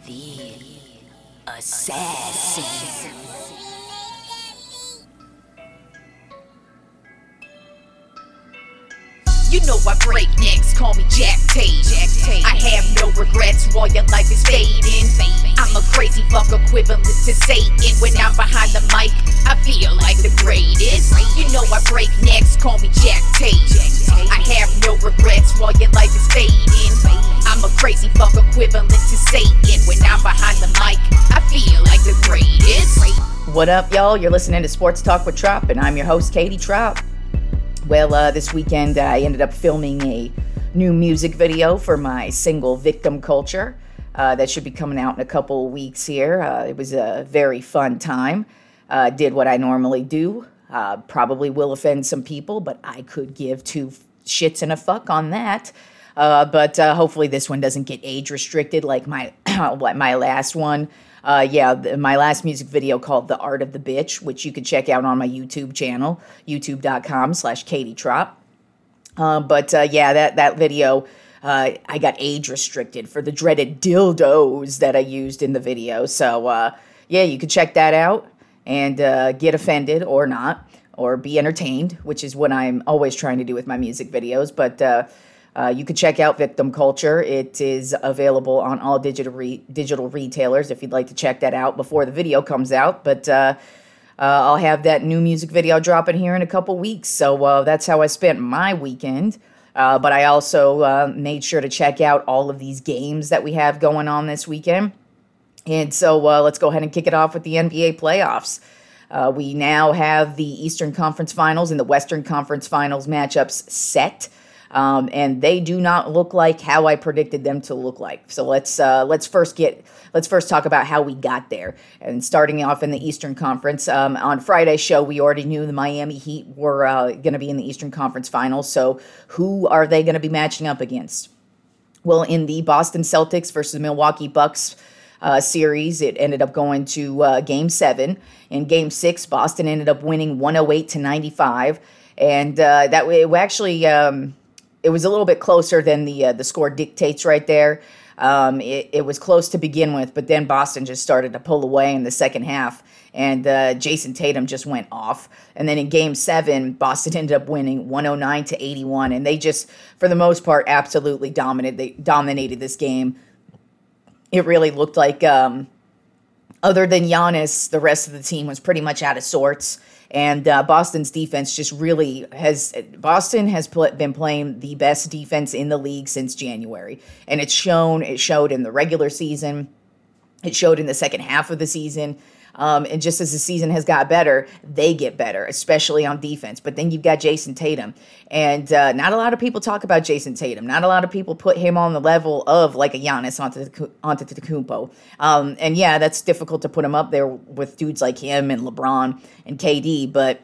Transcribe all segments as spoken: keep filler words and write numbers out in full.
The Assassin. You know I break necks, call me Jack Tate. I have no regrets while your life is fading. I'm a crazy fuck equivalent to Satan. When I'm behind the mic, I feel like the greatest. You know I break necks, call me Jack Tate. I have no regrets while your life is fading. I'm a crazy fuck equivalent to Satan. When I'm behind the mic, I feel like the greatest. What up, y'all? You're listening to Sports Talk with Trop, and I'm your host, Katie Trop. Well, uh, this weekend I ended up filming a new music video for my single Victim Culture. Uh, that should be coming out in a couple of weeks here. Uh, it was a very fun time. Uh, did what I normally do. Uh, probably will offend some people, but I could give two shits and a fuck on that. Uh, but uh, hopefully this one doesn't get age restricted like my what my last one. Uh, yeah, the, my last music video called The Art of the Bitch, which you can check out on my YouTube channel, youtube.com slash Katie Trop. Uh, but uh, yeah, that, that video, uh, I got age restricted for the dreaded dildos that I used in the video. So uh, yeah, you can check that out and uh, get offended or not, or be entertained, which is what I'm always trying to do with my music videos. But uh, Uh, you can check out Victim Culture. It is available on all digital re- digital retailers if you'd like to check that out before the video comes out. But uh, uh, I'll have that new music video dropping here in a couple weeks. So uh, that's how I spent my weekend. Uh, but I also uh, made sure to check out all of these games that we have going on this weekend. And so uh, let's go ahead and kick it off with the N B A playoffs. Uh, we now have the Eastern Conference Finals and the Western Conference Finals matchups set. Um, and they do not look like how I predicted them to look like. So let's uh, let's first get let's first talk about how we got there. And starting off in the Eastern Conference, um, on Friday's show, we already knew the Miami Heat were uh, going to be in the Eastern Conference Finals. So who are they going to be matching up against? Well, in the Boston Celtics versus Milwaukee Bucks uh, series, it ended up going to uh, Game Seven. In Game Six, Boston ended up winning one oh eight to ninety-five, and uh, that way it actually. Um, It was a little bit closer than the uh, the score dictates right there. Um, it, it was close to begin with, but then Boston just started to pull away in the second half, and uh, Jason Tatum just went off. And then in Game seven, Boston ended up winning one oh nine to eighty-one, and they just, for the most part, absolutely dominated, they dominated this game. It really looked like, um, other than Giannis, the rest of the team was pretty much out of sorts. And uh, Boston's defense just really has, Boston has pl- been playing the best defense in the league since January. And it's shown, it showed in the regular season. It showed in the second half of the season. Um, and just as the season has got better, they get better, especially on defense. But then you've got Jason Tatum. And uh, not a lot of people talk about Jason Tatum. Not a lot of people put him on the level of like a Giannis Antetokounmpo. Um, and yeah, that's difficult to put him up there with dudes like him and LeBron and K D. But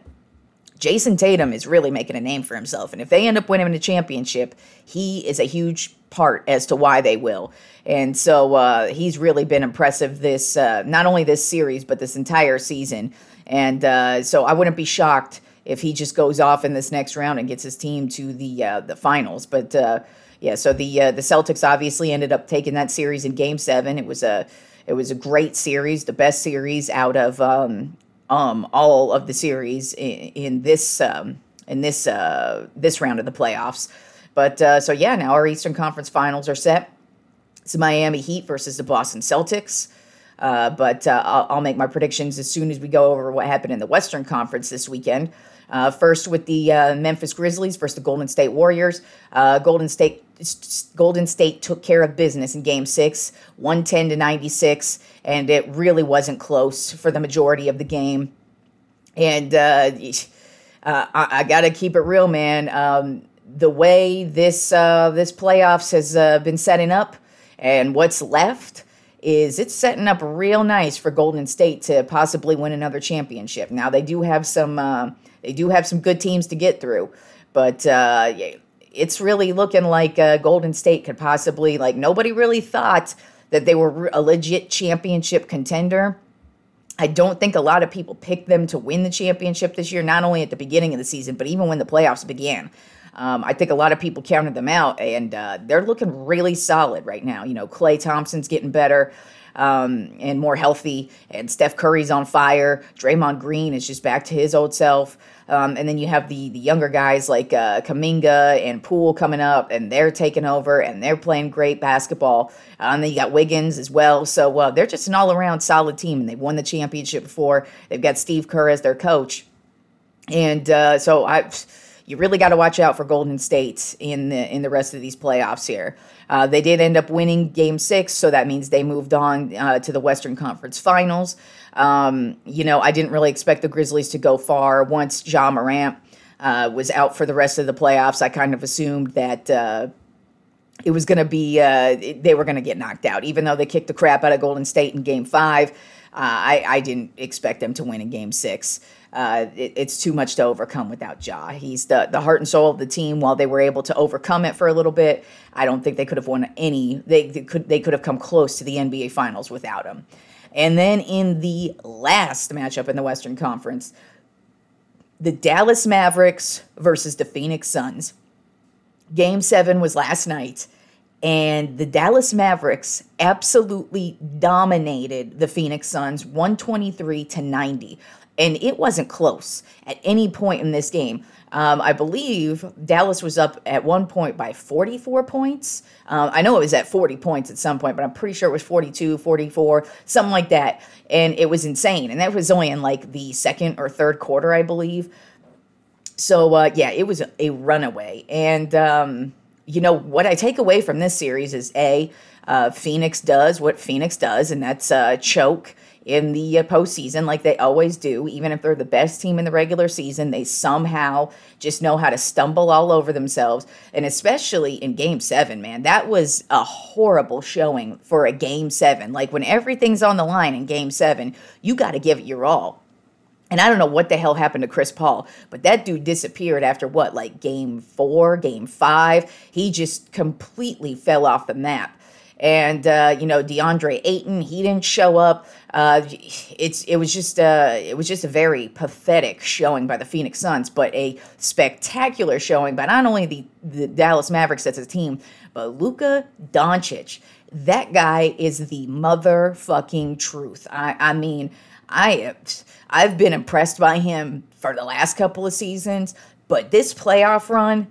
Jason Tatum is really making a name for himself. And if they end up winning a championship, he is a huge part as to why they will. And so uh, he's really been impressive this, uh, not only this series, but this entire season. And uh, so I wouldn't be shocked if he just goes off in this next round and gets his team to the uh, the finals. But uh, yeah, so the uh, the Celtics obviously ended up taking that series in Game Seven. It was a it was a great series, the best series out of um, um, all of the series in, in this um, in this uh, this round of the playoffs. But uh, so yeah, now our Eastern Conference Finals are set. It's the Miami Heat versus the Boston Celtics. Uh, but uh, I'll, I'll make my predictions as soon as we go over what happened in the Western Conference this weekend. Uh, first with the uh, Memphis Grizzlies versus the Golden State Warriors. Uh, Golden State Golden State took care of business in Game Six, one ten to ninety-six, and it really wasn't close for the majority of the game. And uh, uh, I, I got to keep it real, man. Um, the way this uh, this playoffs has uh, been setting up, and what's left is it's setting up real nice for Golden State to possibly win another championship. Now they do have some uh, they do have some good teams to get through, but uh, it's really looking like uh, Golden State could possibly, like, nobody really thought that they were a legit championship contender. I don't think a lot of people picked them to win the championship this year, not only at the beginning of the season, but even when the playoffs began. Um, I think a lot of people counted them out, and uh, they're looking really solid right now. You know, Klay Thompson's getting better. um, and more healthy. And Steph Curry's on fire. Draymond Green is just back to his old self. Um, and then you have the the younger guys like uh, Kuminga and Poole coming up, and they're taking over, and they're playing great basketball. Uh, and then you got Wiggins as well. So uh, they're just an all-around solid team, and they've won the championship before. They've got Steve Kerr as their coach. And uh, so I, you really got to watch out for Golden State in the in the rest of these playoffs here. Uh, they did end up winning Game Six, so that means they moved on uh, to the Western Conference Finals. Um, you know, I didn't really expect the Grizzlies to go far once Ja Morant uh, was out for the rest of the playoffs. I kind of assumed that uh, it was going to be uh, they were going to get knocked out, even though they kicked the crap out of Golden State in Game Five. Uh, I, I didn't expect them to win in Game Six. Uh, it, it's too much to overcome without Ja. He's the, the heart and soul of the team. While they were able to overcome it for a little bit, I don't think they could have won any. They, they could they could have come close to the N B A Finals without him. And then in the last matchup in the Western Conference, the Dallas Mavericks versus the Phoenix Suns. Game seven was last night, and the Dallas Mavericks absolutely dominated the Phoenix Suns one twenty-three to ninety. And it wasn't close at any point in this game. Um, I believe Dallas was up at one point by forty-four points. Um, I know it was at forty points at some point, but I'm pretty sure it was forty-two, forty-four, something like that. And it was insane. And that was only in like the second or third quarter, I believe. So, uh, yeah, it was a, a runaway. And, um, you know, what I take away from this series is, A, uh, Phoenix does what Phoenix does, and that's uh, choke in the uh, postseason like they always do. Even if they're the best team in the regular season, they somehow just know how to stumble all over themselves. And especially in Game seven, man, that was a horrible showing for a Game seven. Like, when everything's on the line in Game seven, you got to give it your all. And I don't know what the hell happened to Chris Paul, but that dude disappeared after what, like Game four, Game five? He just completely fell off the map. And, uh, you know, DeAndre Ayton, he didn't show up. Uh, it's it was just uh, it was just a very pathetic showing by the Phoenix Suns, but a spectacular showing by not only the, the Dallas Mavericks as a team, but Luka Doncic. That guy is the motherfucking truth. I, I mean, I I've been impressed by him for the last couple of seasons, but this playoff run,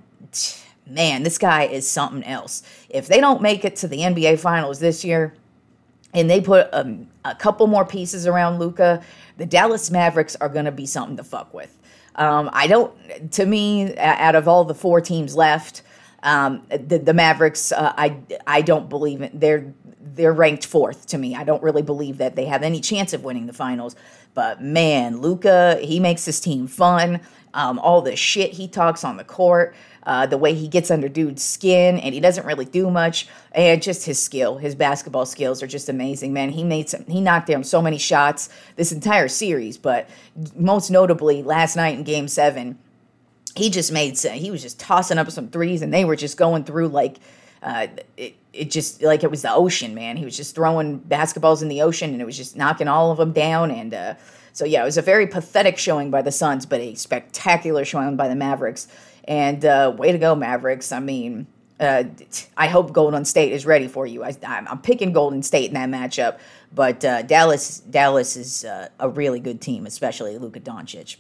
man, this guy is something else. If they don't make it to the N B A Finals this year, and they put um, a couple more pieces around Luka, the Dallas Mavericks are going to be something to fuck with. Um, I don't, to me, out of all the four teams left, um, the, the Mavericks, uh, I I don't believe it. They're they're ranked fourth to me. I don't really believe that they have any chance of winning the finals. But man, Luka, he makes this team fun. Um, all the shit he talks on the court. Uh, the way he gets under dude's skin, and he doesn't really do much, and just his skill, his basketball skills are just amazing, man. He made some, he knocked down so many shots this entire series, but most notably last night in Game Seven, he just made some, he was just tossing up some threes, and they were just going through like uh, it, it just like it was the ocean, man. He was just throwing basketballs in the ocean, and it was just knocking all of them down, and uh, so yeah, it was a very pathetic showing by the Suns, but a spectacular showing by the Mavericks. And uh, way to go, Mavericks. I mean, uh, I hope Golden State is ready for you. I, I'm picking Golden State in that matchup, but uh, Dallas Dallas is uh, a really good team, especially Luka Doncic.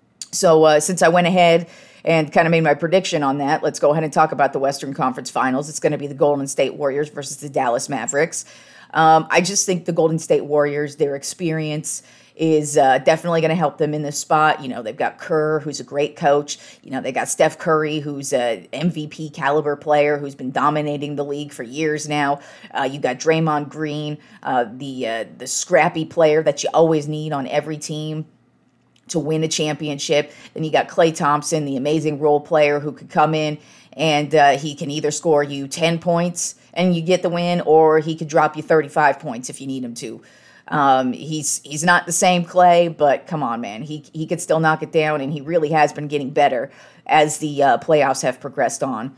So uh, since I went ahead and kind of made my prediction on that, let's go ahead and talk about the Western Conference Finals. It's going to be the Golden State Warriors versus the Dallas Mavericks. Um, I just think the Golden State Warriors, their experience is uh, definitely going to help them in this spot. You know, they've got Kerr, who's a great coach. You know, they got Steph Curry, who's a M V P caliber player who's been dominating the league for years now. Uh, you got Draymond Green, uh, the uh, the scrappy player that you always need on every team to win a championship. Then you got Klay Thompson, the amazing role player who could come in and uh, he can either score you ten points and you get the win, or he could drop you thirty-five points if you need him to. Um, he's he's not the same Klay, but come on, man. He he could still knock it down, and he really has been getting better as the uh, playoffs have progressed on.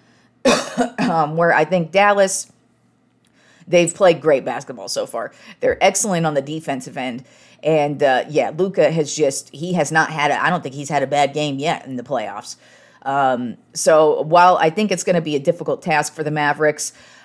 um, where I think Dallas, they've played great basketball so far. They're excellent on the defensive end. And, uh, yeah, Luka has just, he has not had, a, I don't think he's had a bad game yet in the playoffs. Um, so while I think it's going to be a difficult task for the Mavericks,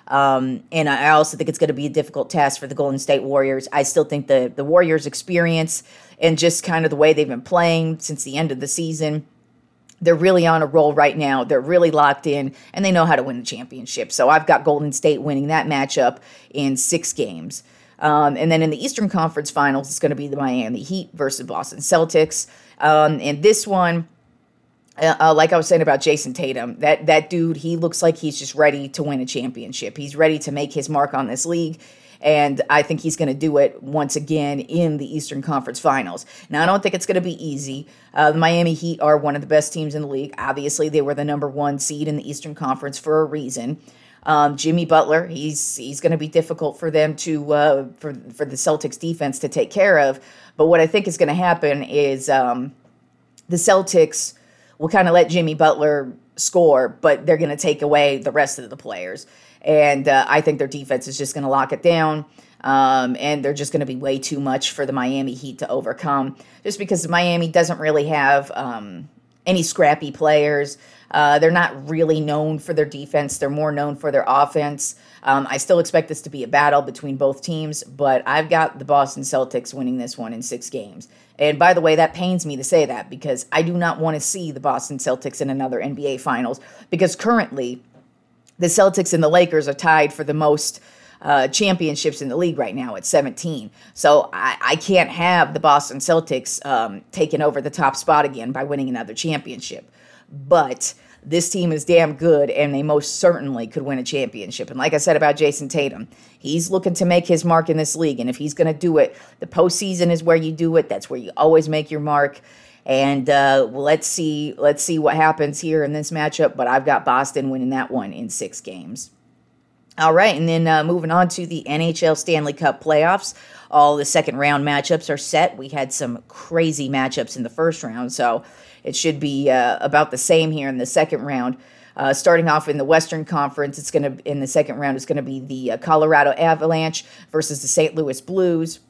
Um, and I also think it's going to be a difficult task for the Golden State Warriors. I still think the, the Warriors' experience and just kind of the way they've been playing since the end of the season, they're really on a roll right now. They're really locked in, and they know how to win the championship. So I've got Golden State winning that matchup in six games. Um, and then in the Eastern Conference Finals, it's going to be the Miami Heat versus Boston Celtics. Um, and this one, Uh, uh, like I was saying about Jason Tatum, that, that dude, he looks like he's just ready to win a championship. He's ready to make his mark on this league, and I think he's going to do it once again in the Eastern Conference Finals. Now, I don't think it's going to be easy. Uh, the Miami Heat are one of the best teams in the league. Obviously, they were the number one seed in the Eastern Conference for a reason. Um, Jimmy Butler, he's he's going to be difficult for them to uh, for for the Celtics defense to take care of. But what I think is going to happen is um, the Celtics will kind of let Jimmy Butler score, but they're going to take away the rest of the players. And uh, I think their defense is just going to lock it down, um, and they're just going to be way too much for the Miami Heat to overcome, just because Miami doesn't really have um, any scrappy players. Uh, they're not really known for their defense. They're more known for their offense. Um, I still expect this to be a battle between both teams, but I've got the Boston Celtics winning this one in six games. And by the way, that pains me to say that because I do not want to see the Boston Celtics in another N B A Finals, because currently the Celtics and the Lakers are tied for the most uh, championships in the league right now at seventeen. So I, I can't have the Boston Celtics um, taking over the top spot again by winning another championship. But this team is damn good, and they most certainly could win a championship. And like I said about Jason Tatum, he's looking to make his mark in this league. And if he's going to do it, the postseason is where you do it. That's where you always make your mark. And uh, let's see, let's see what happens here in this matchup. But I've got Boston winning that one in six games. All right, and then uh, moving on to the N H L Stanley Cup playoffs. All the second round matchups are set. We had some crazy matchups in the first round, so it should be uh, about the same here in the second round. Uh, starting off in the Western Conference, it's going to in the second round is going to be the uh, Colorado Avalanche versus the Saint Louis Blues.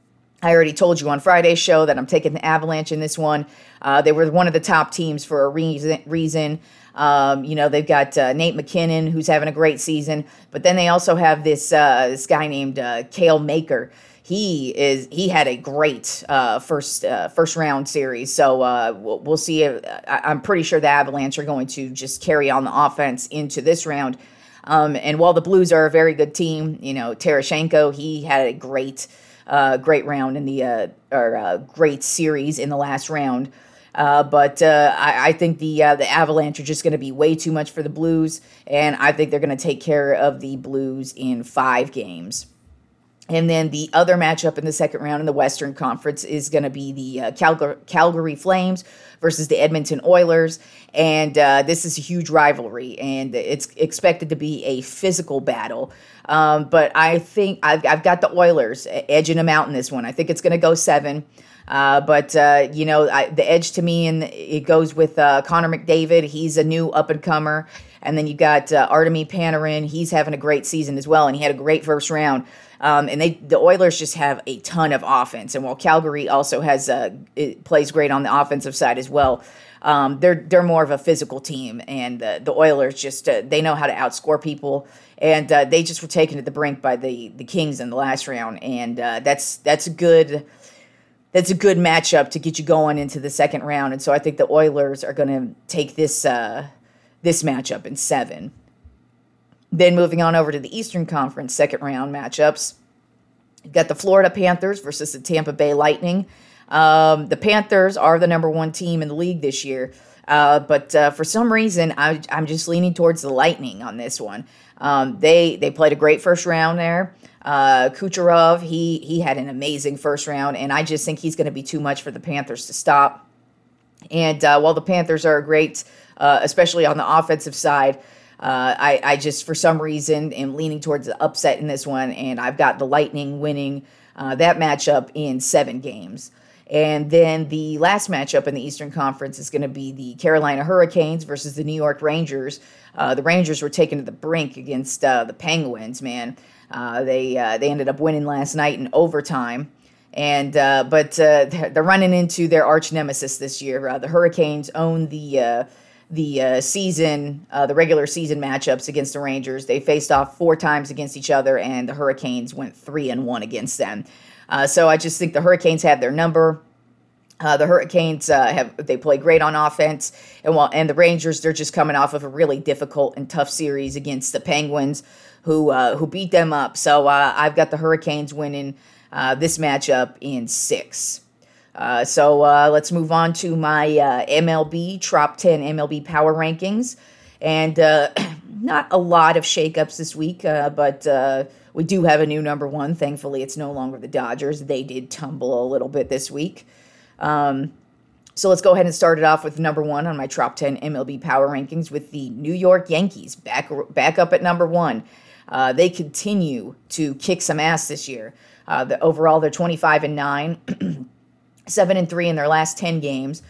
I already told you on Friday's show that I'm taking the Avalanche in this one. Uh, they were one of the top teams for a reason. reason. Um, you know, they've got uh, Nate McKinnon, who's having a great season, but then they also have this uh, this guy named uh, Cale Maker. He is he had a great uh, first uh, first round series, so uh, we'll, we'll see. If, I, I'm pretty sure the Avalanche are going to just carry on the offense into this round. Um, and while the Blues are a very good team, you know, Tarasenko, he had a great uh, great round in the uh, or uh, great series in the last round. Uh, but uh, I, I think the uh, the Avalanche are just going to be way too much for the Blues, and I think they're going to take care of the Blues in five games. And then the other matchup in the second round in the Western Conference is going to be the uh, Calgary, Calgary Flames versus the Edmonton Oilers. And uh, this is a huge rivalry, and it's expected to be a physical battle. Um, but I think I've, I've got the Oilers edging them out in this one. I think it's going to go seven. Uh, but, uh, you know, I, the edge to me, and it goes with uh, Connor McDavid. He's a new up-and-comer. And then you got uh, Artemi Panarin. He's having a great season as well, and he had a great first round. Um, and they, the Oilers just have a ton of offense. And while Calgary also has uh, it plays great on the offensive side as well, um, they're they're more of a physical team. And uh, the Oilers just uh, they know how to outscore people. And uh, they just were taken to the brink by the the Kings in the last round. And uh, that's that's a good that's a good matchup to get you going into the second round. And so I think the Oilers are going to take this uh, this matchup in seven. Then moving on over to the Eastern Conference second round matchups, you've got the Florida Panthers versus the Tampa Bay Lightning. Um, the Panthers are the number one team in the league this year, uh, but uh, for some reason I, I'm just leaning towards the Lightning on this one. Um, they they played a great first round there. Uh, Kucherov, he he had an amazing first round, and I just think he's going to be too much for the Panthers to stop. And uh, while the Panthers are great, uh, especially on the offensive side, Uh, I, I just, for some reason, am leaning towards the upset in this one, and I've got the Lightning winning uh, that matchup in seven games. And then the last matchup in the Eastern Conference is going to be the Carolina Hurricanes versus the New York Rangers. Uh, the Rangers were taken to the brink against uh, the Penguins, man. Uh, they uh, they ended up winning last night in overtime. And uh, but uh, they're running into their arch nemesis this year. Uh, the Hurricanes own the... Uh, the uh, season, uh, the regular season matchups against the Rangers. They faced off four times against each other, and the Hurricanes went three and one against them. Uh, so I just think the Hurricanes had their number. Uh, the Hurricanes uh, have they play great on offense, and while and the Rangers, they're just coming off of a really difficult and tough series against the Penguins, who uh, who beat them up. So uh, I've got the Hurricanes winning uh, this matchup in six. Uh, so uh, let's move on to my uh, M L B Top ten M L B Power Rankings, and uh, not a lot of shakeups this week, uh, but uh, we do have a new number one. Thankfully, it's no longer the Dodgers. They did tumble a little bit this week. Um, so let's go ahead and start it off with number one on my Top ten M L B Power Rankings with the New York Yankees back back up at number one. Uh, they continue to kick some ass this year. Uh, the, overall, they're twenty-five and nine, seven and three in their last ten games.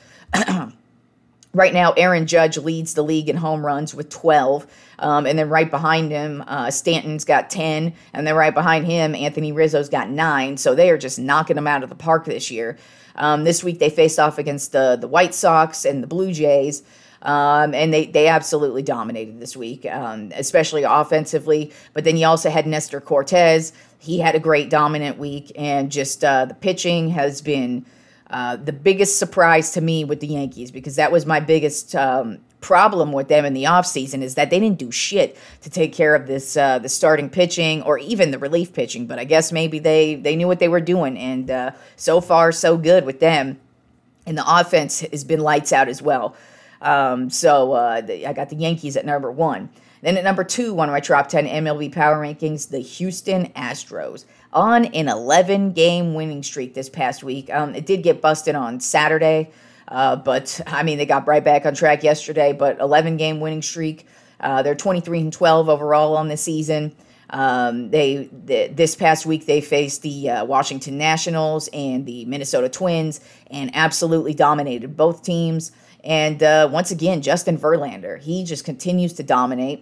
Right now, Aaron Judge leads the league in home runs with twelve. Um, and then right behind him, uh, Stanton's got ten. And then right behind him, Anthony Rizzo's got nine. So they are just knocking them out of the park this year. Um, this week, they faced off against the, the White Sox and the Blue Jays. Um, and they, they absolutely dominated this week, um, especially offensively. But then you also had Nestor Cortez. He had a great dominant week. And just uh, the pitching has been uh, the biggest surprise to me with the Yankees, because that was my biggest um, problem with them in the offseason, is that they didn't do shit to take care of this uh, the starting pitching or even the relief pitching. But I guess maybe they, they knew what they were doing. And uh, so far, so good with them. And the offense has been lights out as well. Um, so uh, the, I got the Yankees at number one. Then at number two, one of my Top ten M L B Power Rankings, the Houston Astros, on an eleven-game winning streak this past week. Um, it did get busted on Saturday, uh, but, I mean, they got right back on track yesterday, but eleven-game winning streak. Uh, they're twenty-three and twelve overall on the season. Um, they, they this past week, they faced the uh, Washington Nationals and the Minnesota Twins and absolutely dominated both teams. And uh, once again, Justin Verlander, he just continues to dominate.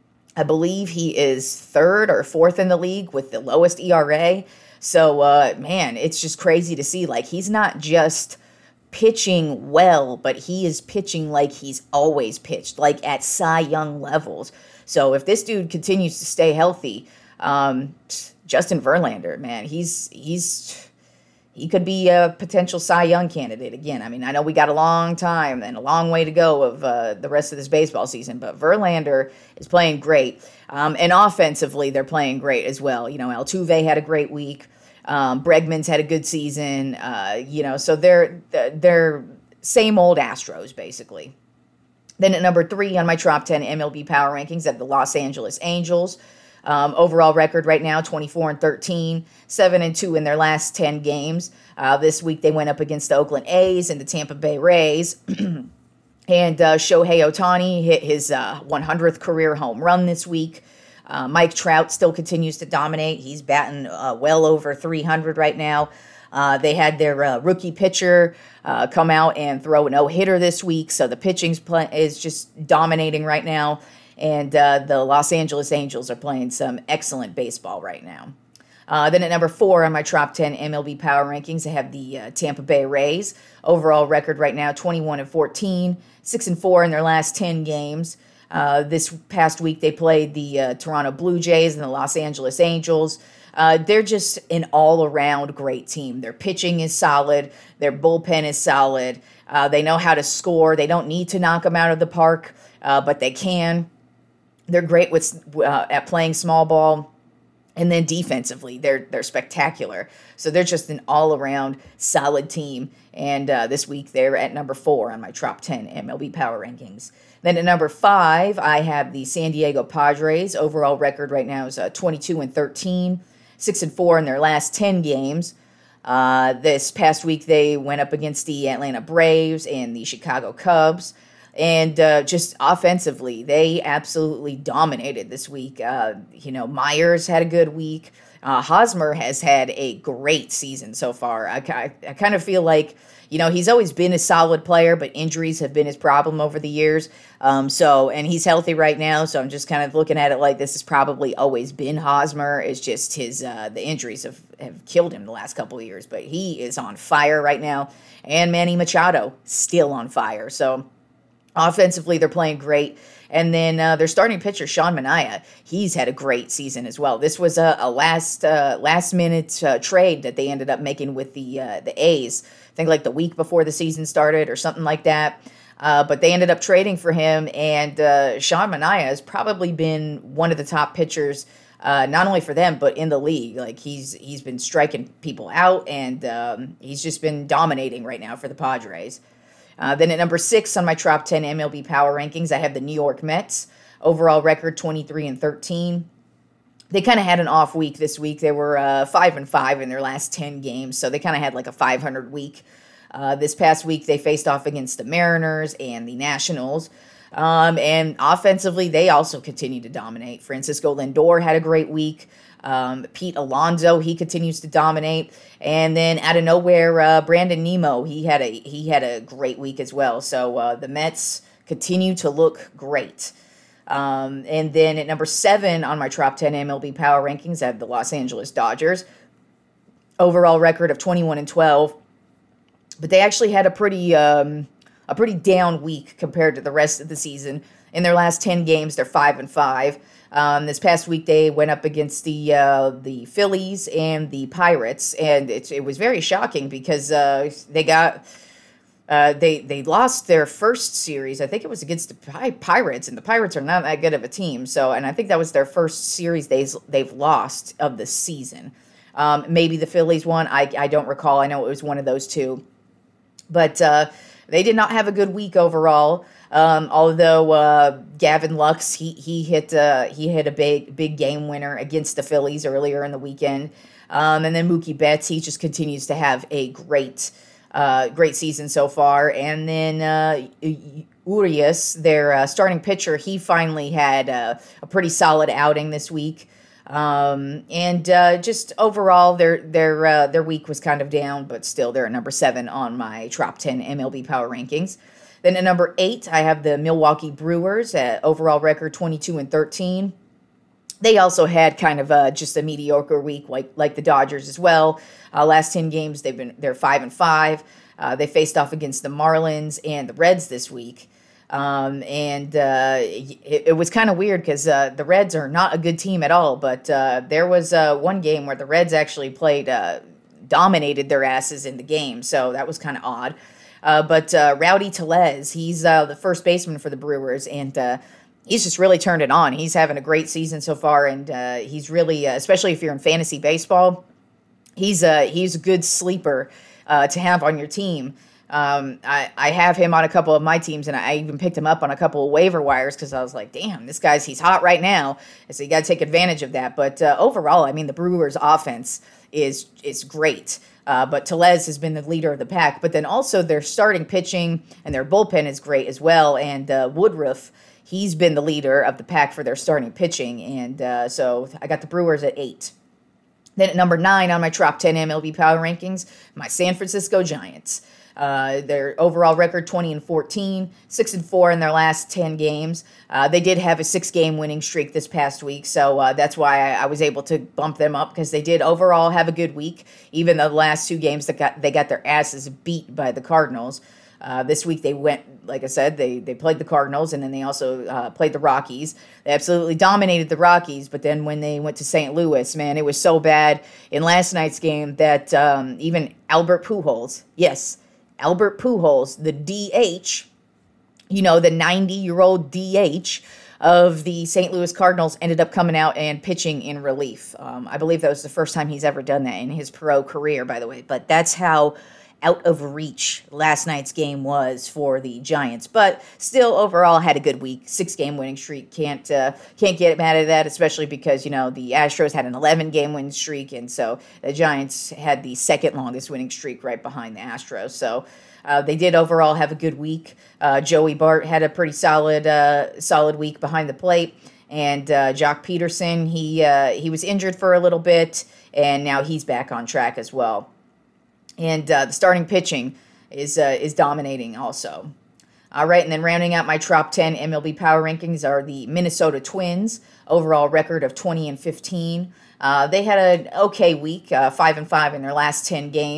I believe he is third or fourth in the league with the lowest E R A. So, uh, man, it's just crazy to see. Like, he's not just pitching well, but he is pitching like he's always pitched, like at Cy Young levels. So if this dude continues to stay healthy, um, Justin Verlander, man, he's he's... he could be a potential Cy Young candidate again. I mean, I know we got a long time and a long way to go of uh, the rest of this baseball season, but Verlander is playing great. Um, and offensively, they're playing great as well. You know, Altuve had a great week. Um, Bregman's had a good season. Uh, you know, so they're they're same old Astros, basically. Then at number three on my Top ten M L B Power Rankings, at the Los Angeles Angels. Um, overall record right now, twenty-four and thirteen, seven and two in their last ten games. Uh, this week they went up against the Oakland A's and the Tampa Bay Rays. And uh, Shohei Ohtani hit his uh, one hundredth career home run this week. Uh, Mike Trout still continues to dominate. He's batting uh, well over three hundred right now. Uh, they had their uh, rookie pitcher uh, come out and throw a no-hitter this week, so the pitching play- is just dominating right now. And uh, the Los Angeles Angels are playing some excellent baseball right now. Uh, then at number four on my Top ten M L B Power Rankings, I have the uh, Tampa Bay Rays. Overall record right now, twenty-one and fourteen, six and four in their last ten games. Uh, this past week, they played the uh, Toronto Blue Jays and the Los Angeles Angels. Uh, they're just an all-around great team. Their pitching is solid. Their bullpen is solid. Uh, they know how to score. They don't need to knock them out of the park, uh, but they can. They're great with uh, at playing small ball. And then defensively, they're they're spectacular. So they're just an all-around solid team. And uh, this week, they're at number four on my Top ten M L B Power Rankings. Then at number five, I have the San Diego Padres. Overall record right now is uh, twenty-two and thirteen, six and four in their last ten games. Uh, this past week, they went up against the Atlanta Braves and the Chicago Cubs. And uh, just offensively, they absolutely dominated this week. Uh, you know, Myers had a good week. Uh, Hosmer has had a great season so far. I, I, I kind of feel like, you know, he's always been a solid player, but injuries have been his problem over the years. Um, so, and he's healthy right now, so I'm just kind of looking at it like this has probably always been Hosmer. It's just his uh, the injuries have, have killed him the last couple of years. But he is on fire right now. And Manny Machado, still on fire. So, Offensively, they're playing great. And then uh, their starting pitcher, Sean Manaea, he's had a great season as well. This was a, a last uh, last minute uh, trade that they ended up making with the uh, the A's. I think like the week before the season started or something like that. Uh, but they ended up trading for him, and uh, Sean Manaea has probably been one of the top pitchers, uh, not only for them but in the league. Like he's he's been striking people out, and um, he's just been dominating right now for the Padres. Uh, then at number six on my top ten M L B Power Rankings, I have the New York Mets. Overall record twenty-three and thirteen. They kind of had an off week this week. They were uh, five and five in their last ten games, so they kind of had like a five hundred week. Uh, this past week, they faced off against the Mariners and the Nationals. Um, and offensively, they also continue to dominate. Francisco Lindor had a great week. Um, Pete Alonso, he continues to dominate. And then out of nowhere, uh, Brandon Nimmo, he had a he had a great week as well. So uh, the Mets continue to look great. Um, and then at number seven on my top ten M L B Power Rankings, I have the Los Angeles Dodgers. Overall record of twenty-one and twelve. But they actually had a pretty um, a pretty down week compared to the rest of the season. In their last ten games, they're five and five. Um, this past week, they went up against the uh, the Phillies and the Pirates, and it, it was very shocking because uh, they got uh, they they lost their first series. I think it was against the Pi- Pirates, and the Pirates are not that good of a team. So, and I think that was their first series they've they've lost of the season. Um, maybe the Phillies won. I I don't recall. I know it was one of those two, but uh, they did not have a good week overall. Um, although uh, Gavin Lux, he he hit uh, he hit a big big game winner against the Phillies earlier in the weekend, um, and then Mookie Betts, he just continues to have a great uh, great season so far. And then uh, Urias, their uh, starting pitcher, he finally had uh, a pretty solid outing this week. Um, and uh, just overall, their their uh, their week was kind of down, but still they're at number seven on my top ten M L B Power Rankings. Then at number eight, I have the Milwaukee Brewers at overall record twenty-two and thirteen. They also had kind of uh, just a mediocre week, like like the Dodgers as well. Uh, last ten games, they've been they're five and five. Uh, they faced off against the Marlins and the Reds this week, um, and uh, it, it was kind of weird because uh, the Reds are not a good team at all. But uh, there was uh, one game where the Reds actually played uh, dominated their asses in the game, so that was kind of odd. Uh, but uh, Rowdy Tellez, he's uh, the first baseman for the Brewers, and uh, he's just really turned it on. He's having a great season so far, and uh, he's really, uh, especially if you're in fantasy baseball, he's a, he's a good sleeper uh, to have on your team. Um, I, I have him on a couple of my teams, and I even picked him up on a couple of waiver wires because I was like, damn, this guy's, he's hot right now, and so you got to take advantage of that. But uh, overall, I mean, the Brewers' offense is is great. Uh, but Tellez has been the leader of the pack. But then also their starting pitching and their bullpen is great as well. And uh, Woodruff, he's been the leader of the pack for their starting pitching. And uh, so I got the Brewers at eight. Then at number nine on my top ten M L B Power Rankings, my San Francisco Giants. Uh, their overall record twenty and fourteen, six and four in their last ten games. Uh, they did have a six-game winning streak this past week, so uh, that's why I, I was able to bump them up because they did overall have a good week. Even the last two games that got they got their asses beat by the Cardinals. Uh, this week they went, like I said, they they played the Cardinals and then they also uh, played the Rockies. They absolutely dominated the Rockies, but then when they went to Saint Louis, man, it was so bad in last night's game that um, even Albert Pujols, yes. Albert Pujols, the D H, you know, the ninety-year-old D H of the Saint Louis Cardinals ended up coming out and pitching in relief. Um, I believe that was the first time he's ever done that in his pro career, by the way. But that's how out of reach last night's game was for the Giants. But still, overall, had a good week. Six-game winning streak. Can't uh, can't get mad at that, especially because, you know, the Astros had an eleven-game winning streak, and so the Giants had the second longest winning streak right behind the Astros. So uh, they did overall have a good week. Uh, Joey Bart had a pretty solid uh, solid week behind the plate. And uh, Jock Peterson, he uh, he was injured for a little bit, and now he's back on track as well. And uh, the starting pitching is uh, is dominating also. All right, and then rounding out my top ten M L B Power Rankings are the Minnesota Twins, overall record of twenty and fifteen. Uh, they had an okay week, uh, five and five in their last ten games.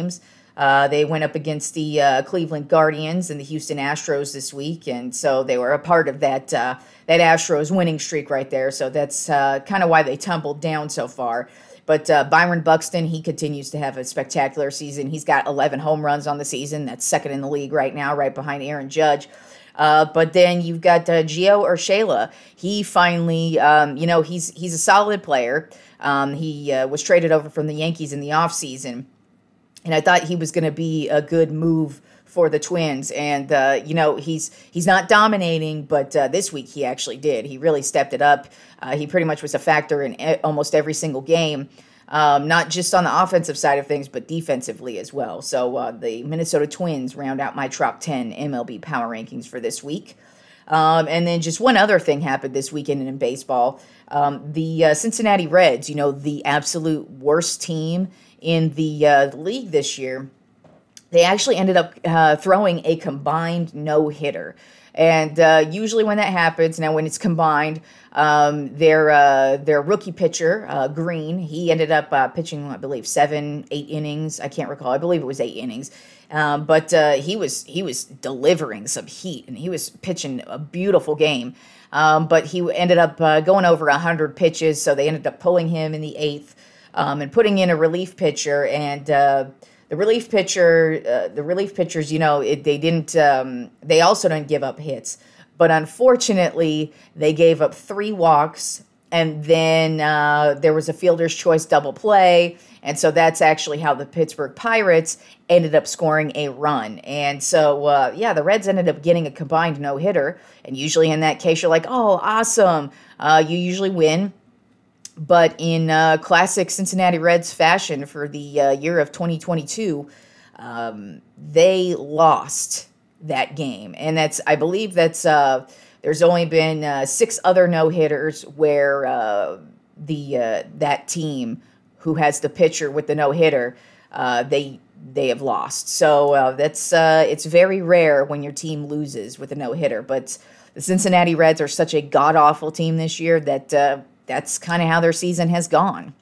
Uh, they went up against the uh, Cleveland Guardians and the Houston Astros this week, and so they were a part of that uh, that Astros winning streak right there. So that's uh, kind of why they tumbled down so far. But uh, Byron Buxton, he continues to have a spectacular season. He's got eleven home runs on the season. That's second in the league right now, right behind Aaron Judge. Uh, but then you've got uh, Gio Urshela. He finally, um, you know, he's he's a solid player. Um, he uh, was traded over from the Yankees in the offseason. And I thought he was going to be a good move for the Twins. And, uh, you know, he's he's not dominating, but uh, this week he actually did. He really stepped it up. Uh, he pretty much was a factor in e- almost every single game, um, not just on the offensive side of things, but defensively as well. So uh, the Minnesota Twins round out my top ten M L B power rankings for this week. Um, and then just one other thing happened this weekend in baseball. Um, the uh, Cincinnati Reds, you know, the absolute worst team in the uh, league this year, they actually ended up uh, throwing a combined no-hitter. And uh, usually when that happens, now when it's combined, um, their uh, their rookie pitcher, uh, Green, he ended up uh, pitching, I believe, seven, eight innings. I can't recall. I believe it was eight innings. Um, but uh, he was he was delivering some heat, and he was pitching a beautiful game. Um, but he ended up uh, going over one hundred pitches, so they ended up pulling him in the eighth um, and putting in a relief pitcher. And uh, the relief pitcher, uh, the relief pitchers, you know, it, they didn't. Um, they also didn't give up hits, but unfortunately, they gave up three walks, and then uh, there was a fielder's choice double play. And so that's actually how the Pittsburgh Pirates ended up scoring a run. And so, uh, yeah, the Reds ended up getting a combined no-hitter. And usually in that case, you're like, oh, awesome. Uh, you usually win. But in uh, classic Cincinnati Reds fashion for the uh, year of twenty twenty-two, um, they lost that game. And that's, I believe that's, uh, there's only been uh, six other no-hitters where uh, the uh, that team who has the pitcher with the no-hitter, uh, they they have lost. So uh, that's uh, it's very rare when your team loses with a no-hitter. But the Cincinnati Reds are such a god-awful team this year that uh, that's kind of how their season has gone.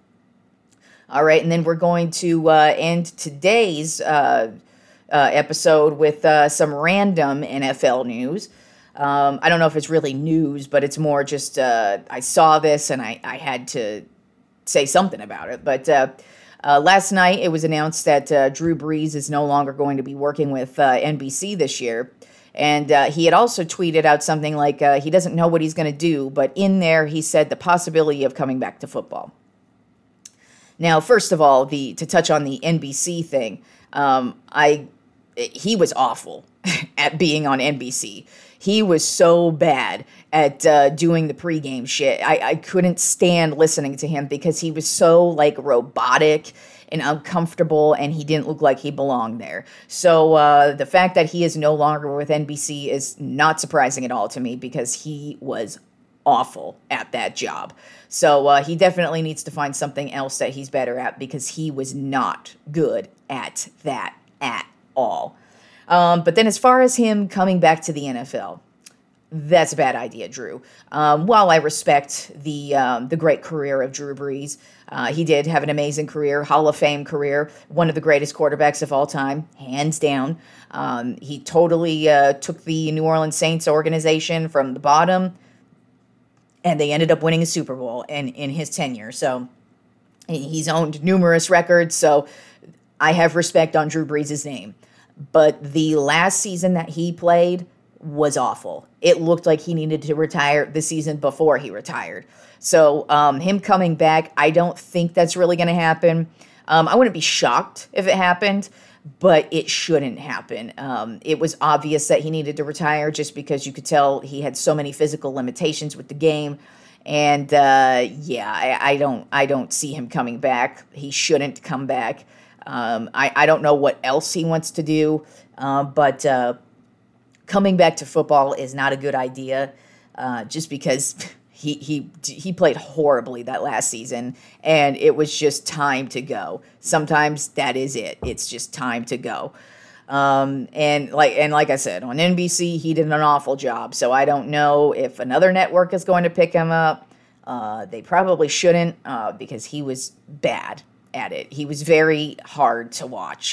All right, and then we're going to uh, end today's uh, uh, episode with uh, some random N F L news. Um, I don't know if it's really news, but it's more just uh, I saw this and I, I had to say something about it. But uh, uh, last night it was announced that uh, Drew Brees is no longer going to be working with uh, N B C this year. And uh, he had also tweeted out something like uh, he doesn't know what he's going to do, but in there he said the possibility of coming back to football. Now, first of all, the to touch on the N B C thing, um, I he was awful at being on N B C. He was so bad at uh, doing the pregame shit. I, I couldn't stand listening to him because he was so like robotic and uncomfortable, and he didn't look like he belonged there. So uh, the fact that he is no longer with N B C is not surprising at all to me because he was awful at that job. So uh, he definitely needs to find something else that he's better at because he was not good at that at all. Um, but then as far as him coming back to the N F L, that's a bad idea, Drew. Um, while I respect the um, the great career of Drew Brees, uh, he did have an amazing career, Hall of Fame career, one of the greatest quarterbacks of all time, hands down. Um, he totally uh, took the New Orleans Saints organization from the bottom, and they ended up winning a Super Bowl in, in his tenure. So he's owned numerous records, so I have respect on Drew Brees' name. But the last season that he played was awful. It looked like he needed to retire the season before he retired. So um, him coming back, I don't think that's really going to happen. Um, I wouldn't be shocked if it happened, but it shouldn't happen. Um, it was obvious that he needed to retire just because you could tell he had so many physical limitations with the game. And uh, yeah, I, I don't, I don't see him coming back. He shouldn't come back. Um, I, I don't know what else he wants to do, uh, but uh, coming back to football is not a good idea uh, just because he, he he played horribly that last season, and it was just time to go. Sometimes that is it. It's just time to go. Um, and like and like I said, on N B C, he did an awful job, so I don't know if another network is going to pick him up. Uh, they probably shouldn't uh, because he was bad at it. He was very hard to watch.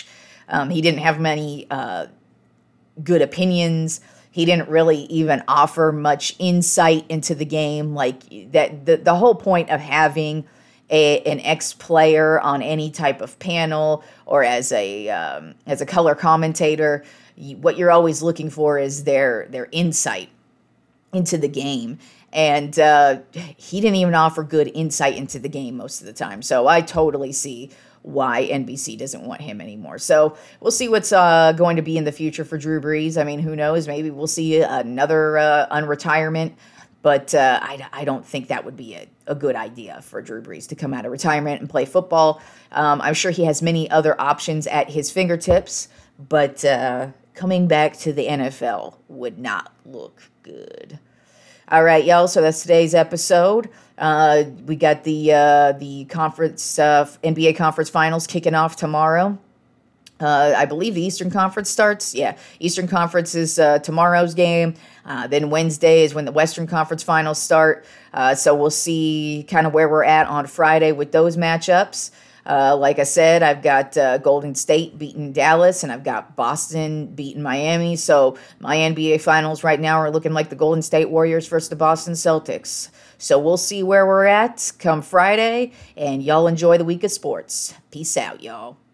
Um, he didn't have many uh, good opinions. He didn't really even offer much insight into the game. Like that, the, the whole point of having a, an ex-player on any type of panel or as a um, as a color commentator, what you're always looking for is their their insight into the game. And uh, he didn't even offer good insight into the game most of the time. So I totally see why N B C doesn't want him anymore. So we'll see what's uh, going to be in the future for Drew Brees. I mean, who knows? Maybe we'll see another uh, unretirement. But uh, I, I don't think that would be a, a good idea for Drew Brees to come out of retirement and play football. Um, I'm sure he has many other options at his fingertips. But uh, coming back to the N F L would not look good. All right, y'all. So that's today's episode. Uh, we got the uh, the conference uh, N B A conference finals kicking off tomorrow. Uh, I believe the Eastern Conference starts. Yeah, Eastern Conference is uh, tomorrow's game. Uh, then Wednesday is when the Western Conference finals start. Uh, so we'll see kind of where we're at on Friday with those matchups. Uh, like I said, I've got uh, Golden State beating Dallas, and I've got Boston beating Miami. So my N B A finals right now are looking like the Golden State Warriors versus the Boston Celtics. So we'll see where we're at come Friday, and y'all enjoy the week of sports. Peace out, y'all.